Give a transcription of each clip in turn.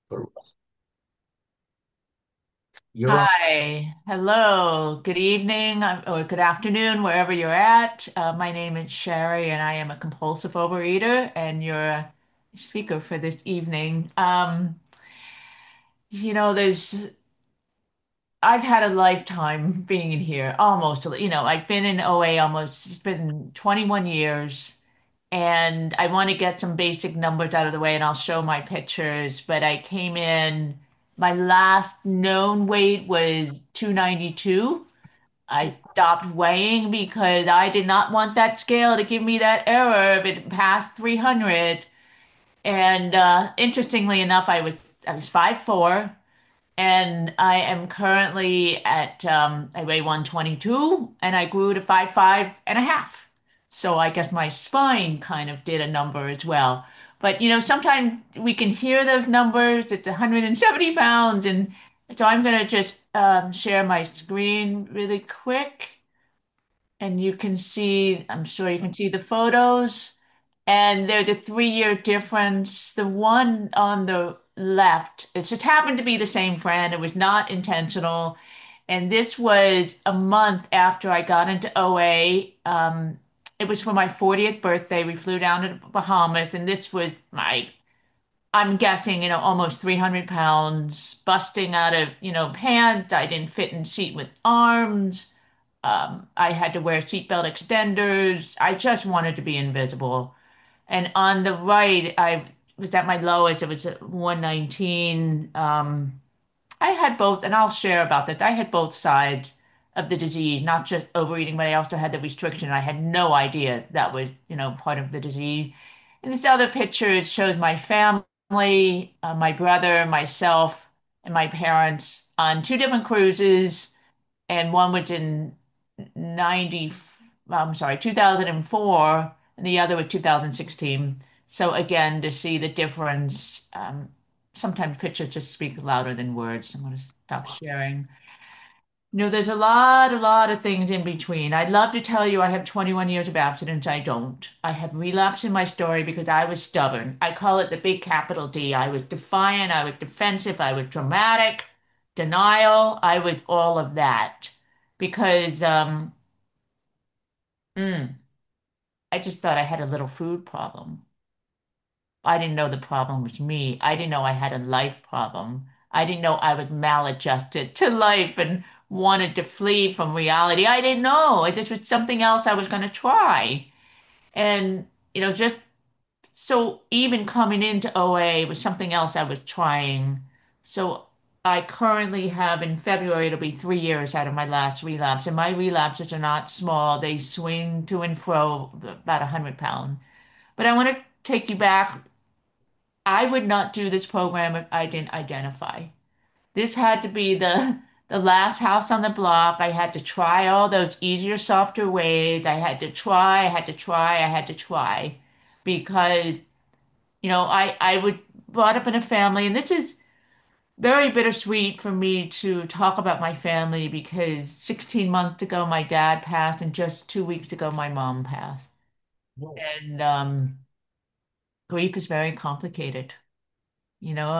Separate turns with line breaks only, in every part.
You're on.
Hi, hello, good evening or good afternoon, wherever you're at. My name is Sherry, and I am a compulsive overeater, and you're a speaker for this evening. There's I've had a lifetime being in here, almost. I've been in OA almost. It's been 21 years, and I want to get some basic numbers out of the way, and I'll show my pictures. But I came in. My last known weight was 292. I stopped weighing because I did not want that scale to give me that error if it passed 300. And interestingly enough, I was 5'4", and I am currently at I weigh 122, and I grew to 5'5" So I guess my spine kind of did a number as well. But sometimes we can hear those numbers. It's 170 pounds, and so I'm gonna just share my screen really quick. And you can see, I'm sure you can see the photos. And there's a 3-year difference. The one on the left, it just happened to be the same friend. It was not intentional. And this was a month after I got into OA. It was for my 40th birthday. We flew down to the Bahamas, and this was I'm guessing, almost 300 pounds, busting out of, pants. I didn't fit in seat with arms. I had to wear seatbelt extenders. I just wanted to be invisible. And on the right, I was at my lowest. It was at 119. I had both, and I'll share about that. I had both sides of the disease, not just overeating, but I also had the restriction. I had no idea that was, part of the disease. And this other picture, it shows my family, my brother, myself, and my parents on two different cruises, and one was in 90, I'm sorry, 2004, and the other was 2016. So again, to see the difference, sometimes pictures just speak louder than words. I'm going to stop sharing. There's a lot of things in between. I'd love to tell you I have 21 years of abstinence. I don't. I have relapse in my story because I was stubborn. I call it the big capital D. I was defiant. I was defensive. I was dramatic, denial. I was all of that because mm, I just thought I had a little food problem. I didn't know the problem was me. I didn't know I had a life problem. I didn't know I was maladjusted to life and wanted to flee from reality. I didn't know. This was something else I was going to try. And, just so even coming into OA was something else I was trying. So I currently have in February, it'll be 3 years out of my last relapse. And my relapses are not small. They swing to and fro about 100 pounds. But I want to take you back. I would not do this program if I didn't identify. This had to be the last house on the block. I had to try all those easier, softer ways. I had to try, I had to try, I had to try because, I would brought up in a family, and this is very bittersweet for me to talk about my family because 16 months ago my dad passed, and just 2 weeks ago my mom passed. And grief is very complicated. you know.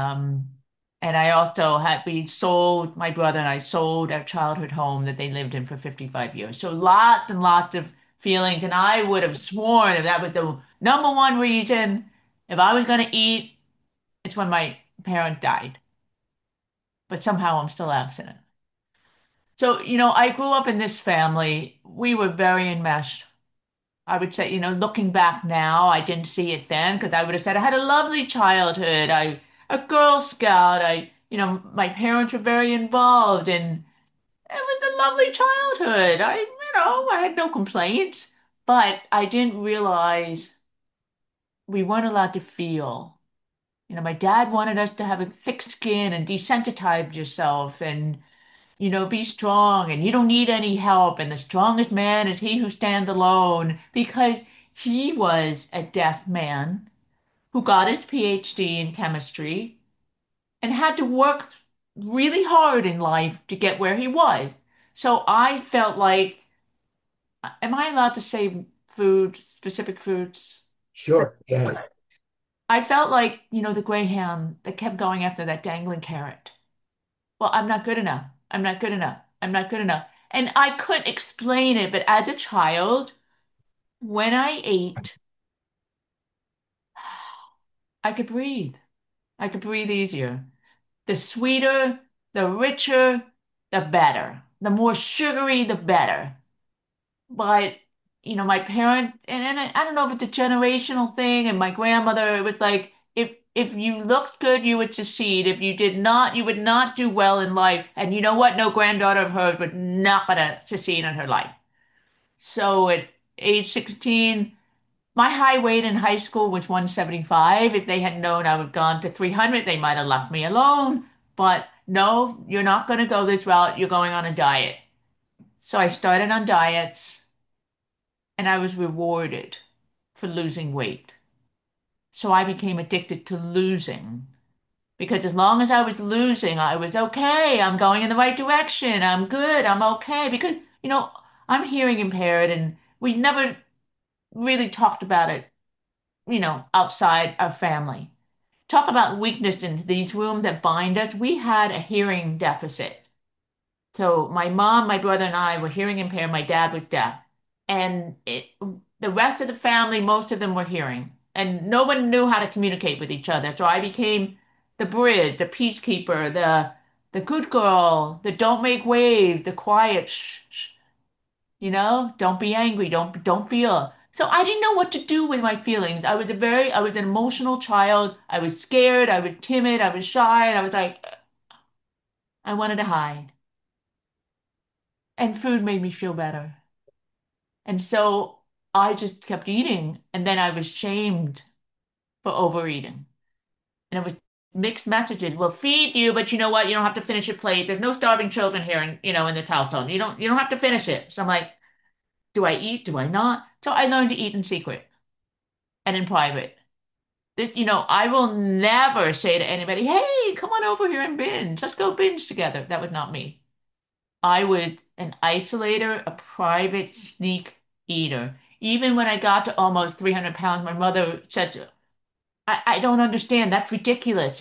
And I also we sold, my brother and I sold our childhood home that they lived in for 55 years. So lots and lots of feelings. And I would have sworn that was the number one reason if I was going to eat, it's when my parent died. But somehow I'm still abstinent. So, I grew up in this family. We were very enmeshed. I would say, looking back now, I didn't see it then because I would have said I had a lovely childhood. A Girl Scout. My parents were very involved, and it was a lovely childhood. I had no complaints, but I didn't realize we weren't allowed to feel. My dad wanted us to have a thick skin and desensitize yourself and be strong and you don't need any help. And the strongest man is he who stands alone because he was a deaf man who got his PhD in chemistry and had to work really hard in life to get where he was. So I felt like, am I allowed to say food, specific foods?
Sure. Yeah.
I felt like, the greyhound that kept going after that dangling carrot. Well, I'm not good enough. I'm not good enough. I'm not good enough. And I couldn't explain it, but as a child, when I ate, I could breathe. I could breathe easier. The sweeter, the richer, the better. The more sugary, the better. But, my parent, and I don't know if it's a generational thing, and my grandmother, it was like, if you looked good, you would succeed. If you did not, you would not do well in life. And you know what? No granddaughter of hers would not gonna succeed in her life. So at age 16, my high weight in high school was 175. If they had known I would have gone to 300, they might have left me alone. But no, you're not going to go this route. You're going on a diet. So I started on diets and I was rewarded for losing weight. So I became addicted to losing because as long as I was losing, I was okay. I'm going in the right direction. I'm good. I'm okay. Because, I'm hearing impaired and we never really talked about it, outside our family. Talk about weakness in these rooms that bind us. We had a hearing deficit. So my mom, my brother, and I were hearing impaired. My dad was deaf. And the rest of the family, most of them were hearing. And no one knew how to communicate with each other. So I became the bridge, the peacekeeper, the good girl, the don't make waves, the quiet shh, shh, don't be angry, don't feel. So I didn't know what to do with my feelings. I was an emotional child. I was scared, I was timid, I was shy, and I was like, I wanted to hide. And food made me feel better. And so I just kept eating, and then I was shamed for overeating. And it was mixed messages. We'll feed you, but you know what? You don't have to finish your plate. There's no starving children here in this household. You don't have to finish it. So I'm like, do I eat? Do I not? So I learned to eat in secret and in private. I will never say to anybody, hey, come on over here and binge. Let's go binge together. That was not me. I was an isolator, a private sneak eater. Even when I got to almost 300 pounds, my mother said, I don't understand. That's ridiculous.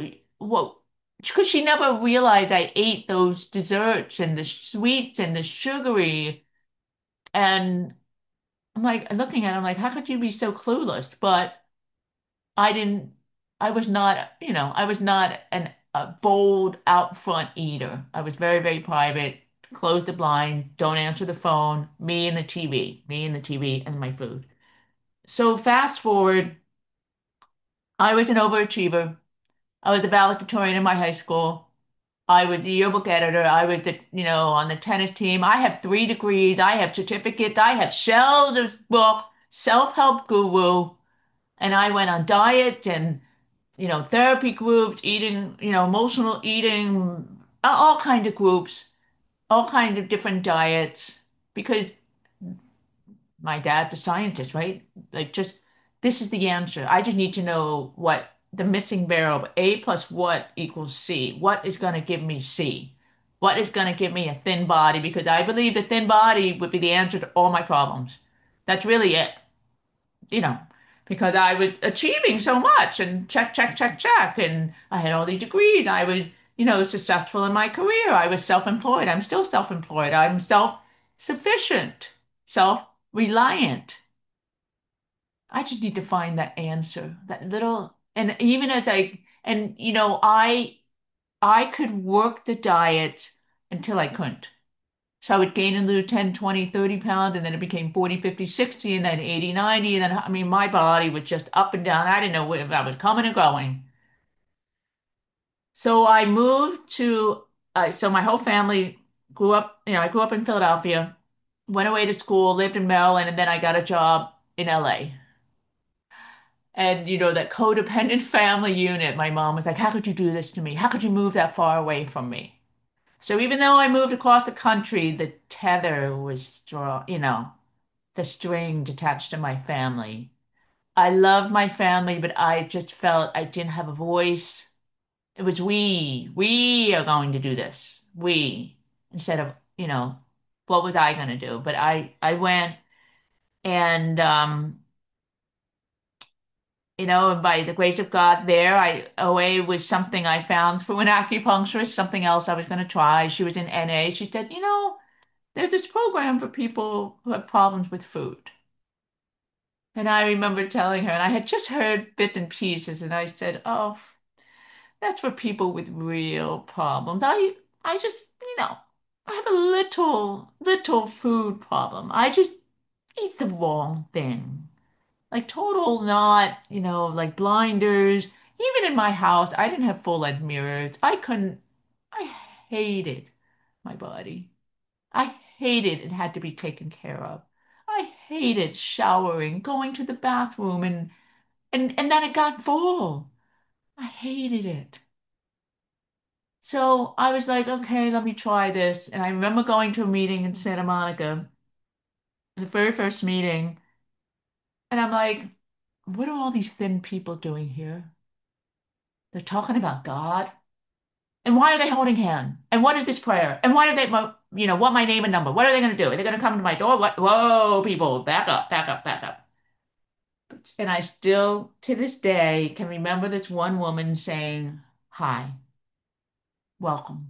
Because she never realized I ate those desserts and the sweets and the sugary. And I'm like, looking at it, I'm like, how could you be so clueless? But I didn't, I was not a bold, out front eater. I was very, very private, close the blind, don't answer the phone, me and the TV and my food. So fast forward, I was an overachiever. I was a valedictorian in my high school. I was the yearbook editor. I was on the tennis team. I have 3 degrees. I have certificates. I have shelves of book, self-help guru. And I went on diet and therapy groups, eating, emotional eating, all kinds of groups, all kinds of different diets, because my dad's a scientist, right? Like, just this is the answer. I just need to know what the missing barrel, A plus what equals C. What is going to give me C? What is going to give me a thin body? Because I believe the thin body would be the answer to all my problems. That's really it, you know, because I was achieving so much and check, check, check, check. And I had all these degrees. I was, successful in my career. I was self-employed. I'm still self-employed. I'm self-sufficient, self-reliant. I just need to find that answer, that little, and even as I could work the diet until I couldn't. So I would gain and lose 10, 20, 30 pounds, and then it became 40, 50, 60, and then 80, 90. And then, I mean, my body was just up and down. I didn't know if I was coming or going. So I moved so my whole family grew up, I grew up in Philadelphia, went away to school, lived in Maryland, and then I got a job in LA. And, that codependent family unit, my mom was like, how could you do this to me? How could you move that far away from me? So even though I moved across the country, the tether was strong, the string attached to my family. I loved my family, but I just felt I didn't have a voice. It was we are going to do this. We, instead of, what was I going to do? But I went and And by the grace of God there, OA was something I found through an acupuncturist, something else I was going to try. She was in NA. She said, there's this program for people who have problems with food. And I remember telling her, and I had just heard bits and pieces, and I said, "Oh, that's for people with real problems. I just, I have a little food problem. I just eat the wrong thing. Like total not, like blinders. Even in my house, I didn't have full-length mirrors. I hated my body. I hated it had to be taken care of. I hated showering, going to the bathroom and then it got full. I hated it. So I was like, okay, let me try this. And I remember going to a meeting in Santa Monica, the very first meeting, and I'm like, what are all these thin people doing here? They're talking about God. And why are they holding hand? And what is this prayer? And why are they, what my name and number? What are they going to do? Are they going to come to my door? What? Whoa, people, back up, back up, back up. And I still, to this day, can remember this one woman saying, hi, welcome.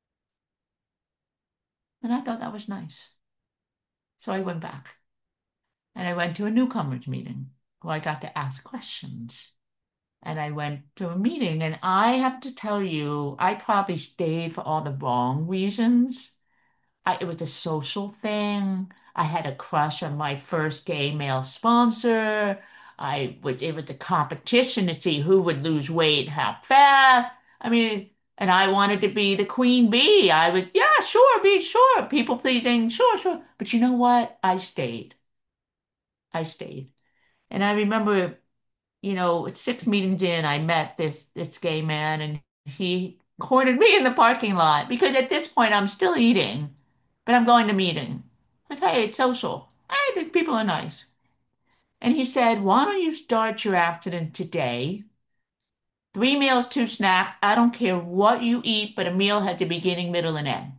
And I thought that was nice. So I went back and I went to a newcomers meeting where I got to ask questions. And I went to a meeting, and I have to tell you, I probably stayed for all the wrong reasons. It was a social thing. I had a crush on my first gay male sponsor. It was a competition to see who would lose weight, how fast. I mean, and I wanted to be the queen bee. I was, yeah, sure, be sure, people pleasing, sure, sure. But you know what? I stayed. I stayed. And I remember, six meetings in, I met this gay man, and he cornered me in the parking lot because at this point I'm still eating, but I'm going to meeting. I said, hey, it's social. I think people are nice. And he said, why don't you start your abstinence today? 3 meals, 2 snacks. I don't care what you eat, but a meal has a beginning, middle, and end.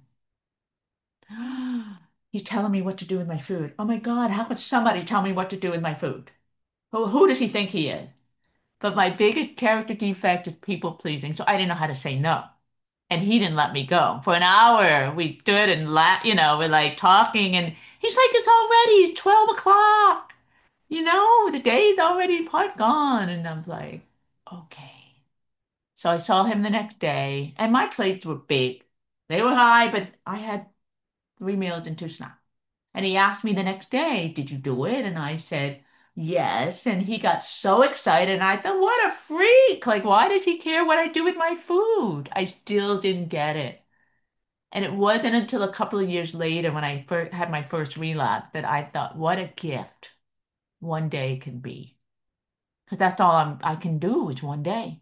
He's telling me what to do with my food. Oh my God, how could somebody tell me what to do with my food? Who does he think he is? But my biggest character defect is people pleasing, so I didn't know how to say no. And he didn't let me go. For an hour, we stood and we're like talking, and he's like, it's already 12 o'clock. The day's already part gone. And I'm like, okay. So I saw him the next day, and my plates were big. They were high, but I had 3 meals and 2 snacks. And he asked me the next day, did you do it? And I said, yes. And he got so excited. And I thought, what a freak. Like, why does he care what I do with my food? I still didn't get it. And it wasn't until a couple of years later when I had my first relapse that I thought, what a gift one day can be. Because that's all I can do is one day.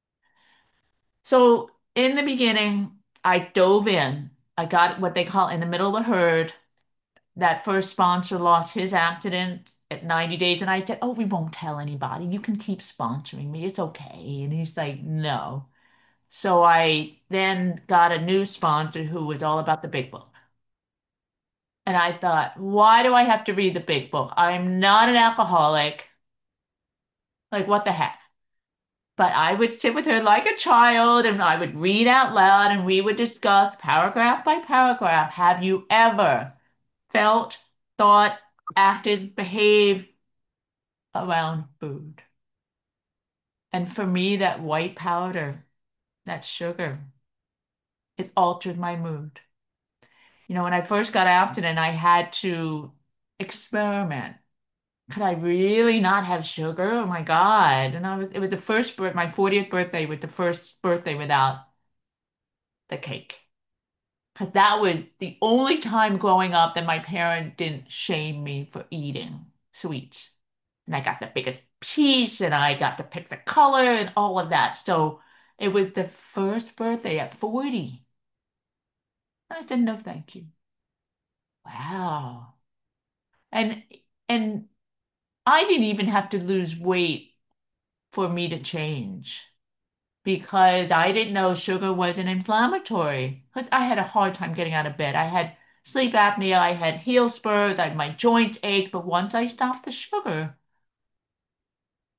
So in the beginning, I dove in. I got what they call in the middle of the herd. That first sponsor lost his accident at 90 days. And I said, oh, we won't tell anybody. You can keep sponsoring me. It's okay. And he's like, no. So I then got a new sponsor who was all about the big book. And I thought, why do I have to read the big book? I'm not an alcoholic. Like, what the heck? But I would sit with her like a child and I would read out loud and we would discuss paragraph by paragraph. Have you ever felt, thought, acted, behaved around food? And for me, that white powder, that sugar, it altered my mood. When I first got abstinent, I had to experiment. Could I really not have sugar? Oh my God. And it was my 40th birthday was the first birthday without the cake. Because that was the only time growing up that my parent didn't shame me for eating sweets. And I got the biggest piece and I got to pick the color and all of that. So it was the first birthday at 40. I said, no, thank you. Wow. And and I didn't even have to lose weight for me to change because I didn't know sugar was an inflammatory. Because I had a hard time getting out of bed. I had sleep apnea, I had heel spurs, my joints ached, but once I stopped the sugar,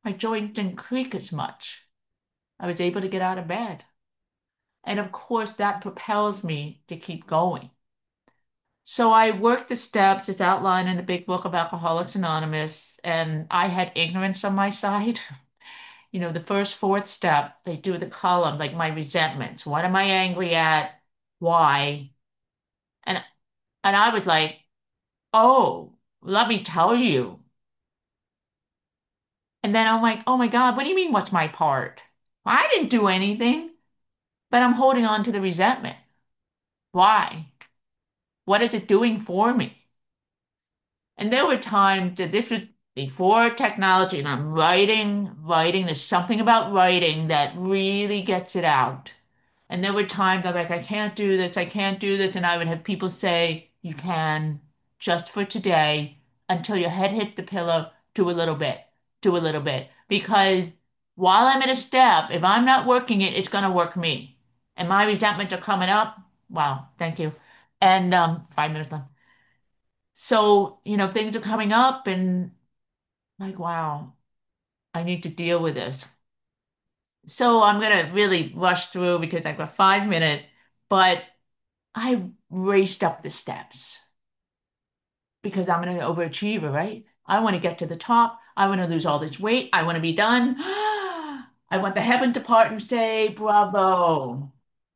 My joint didn't creak as much. I was able to get out of bed. And of course, that propels me to keep going. So I worked the steps. It's outlined in the big book of Alcoholics Anonymous, and I had ignorance on my side. You know, the first fourth step, they do the column, like my resentments. What am I angry at? Why? And and I was like, oh, let me tell you. And then I'm like, oh my God, what do you mean, what's my part? I didn't do anything, but I'm holding on to the resentment. Why? What is it doing for me? And there were times that this was before technology, and I'm writing. There's something about writing that really gets it out. And there were times I'm like, I can't do this, I can't do this. And I would have people say, you can, just for today, until your head hits the pillow, do a little bit, do a little bit. Because while I'm at a step, if I'm not working it, it's going to work me. And my resentments are coming up. Wow, thank you. And 5 minutes left. So, things are coming up and like, wow, I need to deal with this. So I'm gonna really rush through because I've got 5 minutes, but I raced up the steps because I'm an overachiever, right? I want to get to the top. I want to lose all this weight. I want to be done. I want the heaven to part and say, bravo.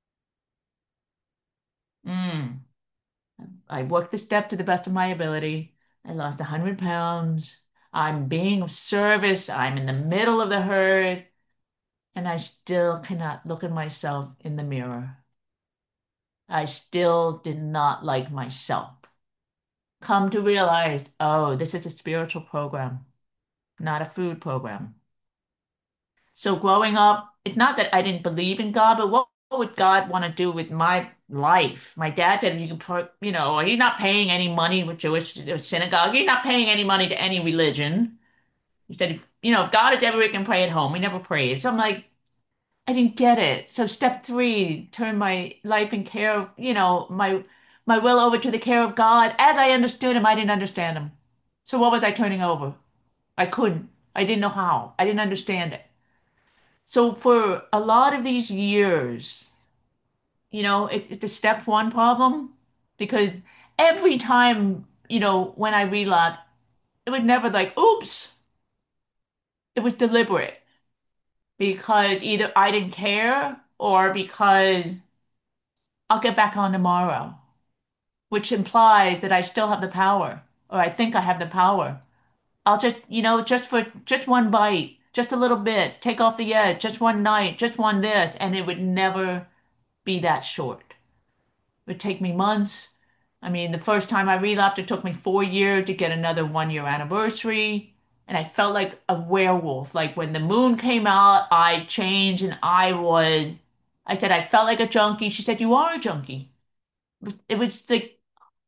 Mm. I worked the step to the best of my ability. I lost 100 pounds. I'm being of service. I'm in the middle of the herd. And I still cannot look at myself in the mirror. I still did not like myself. Come to realize, oh, this is a spiritual program, not a food program. So growing up, it's not that I didn't believe in God, but what would God want to do with my life? My dad said, you can put, he's not paying any money with Jewish synagogue. He's not paying any money to any religion. He said, if God is ever, we can pray at home. We never prayed. So I'm like, I didn't get it. So step three, turn my life and care of, my will over to the care of God. As I understood him, I didn't understand him. So what was I turning over? I couldn't. I didn't know how. I didn't understand it. So for a lot of these years, it's a step one problem because every time, when I relapsed, it was never like, oops. It was deliberate because either I didn't care or because I'll get back on tomorrow, which implies that I still have the power, or I think I have the power. I'll just, just for just one bite, just a little bit, take off the edge, just one night, just one this, and it would never be that short. It would take me months. I mean, the first time I relapsed, it took me 4 years to get another 1 year anniversary. And I felt like a werewolf. Like when the moon came out, I changed and I said, I felt like a junkie. She said, you are a junkie. It was like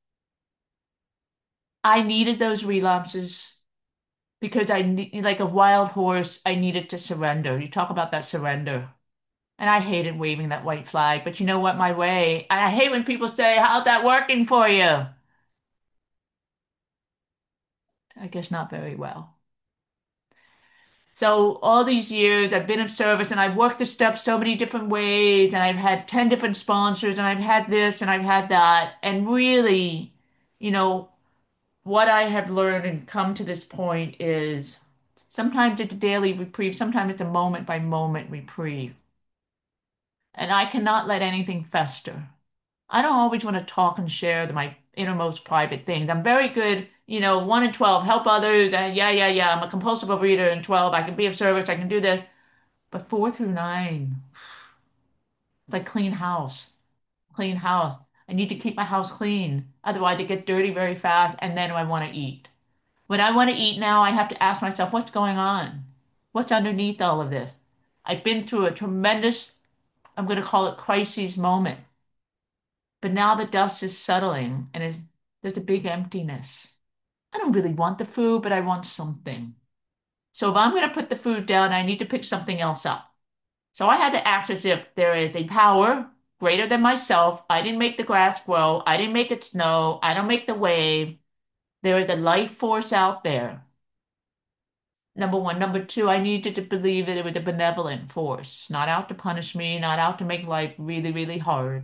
I needed those relapses because I need, like a wild horse, I needed to surrender. You talk about that surrender. And I hated waving that white flag, but you know what, my way. And I hate when people say, how's that working for you? I guess not very well. So all these years I've been of service and I've worked the steps so many different ways and I've had 10 different sponsors and I've had this and I've had that. And really, you know, what I have learned and come to this point is sometimes it's a daily reprieve, sometimes it's a moment by moment reprieve. And I cannot let anything fester. I don't always want to talk and share my innermost private things. I'm very good, 1 and 12, help others. Yeah, yeah, yeah. I'm a compulsive overeater. And 12, I can be of service. I can do this. But 4 through 9, it's like clean house, clean house. I need to keep my house clean. Otherwise, it gets dirty very fast. And then I want to eat. When I want to eat now, I have to ask myself, what's going on? What's underneath all of this? I've been through a tremendous, I'm going to call it crises moment. But now the dust is settling and there's a big emptiness. I don't really want the food, but I want something. So if I'm going to put the food down, I need to pick something else up. So I had to act as if there is a power greater than myself. I didn't make the grass grow. I didn't make it snow. I don't make the wave. There is a life force out there Number one. Number two, I needed to believe that it was a benevolent force, not out to punish me, not out to make life really, really hard.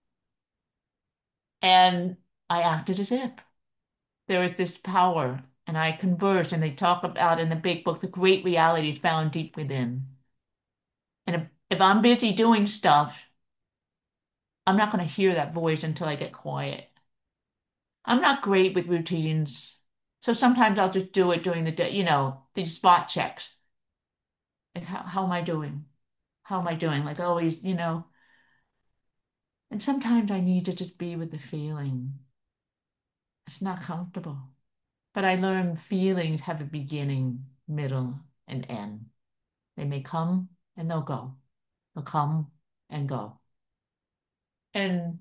And I acted as if there is this power, and I conversed, and they talk about in the big book the great realities found deep within. And if I'm busy doing stuff, I'm not going to hear that voice until I get quiet. I'm not great with routines. So sometimes I'll just do it during the day, these spot checks. Like, how am I doing? How am I doing? Like always. And sometimes I need to just be with the feeling. It's not comfortable. But I learned feelings have a beginning, middle, and end. They may come and they'll go. They'll come and go. And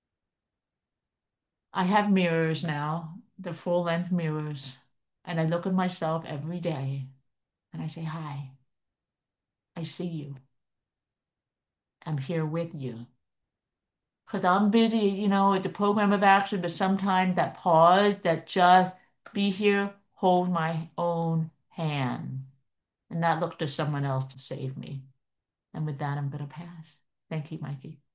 I have mirrors now, the full length mirrors. And I look at myself every day and I say, hi, I see you. I'm here with you. Because I'm busy, at the program of action, but sometimes that pause, that just be here, hold my own hand, and not look to someone else to save me. And with that, I'm going to pass. Thank you, Mikey.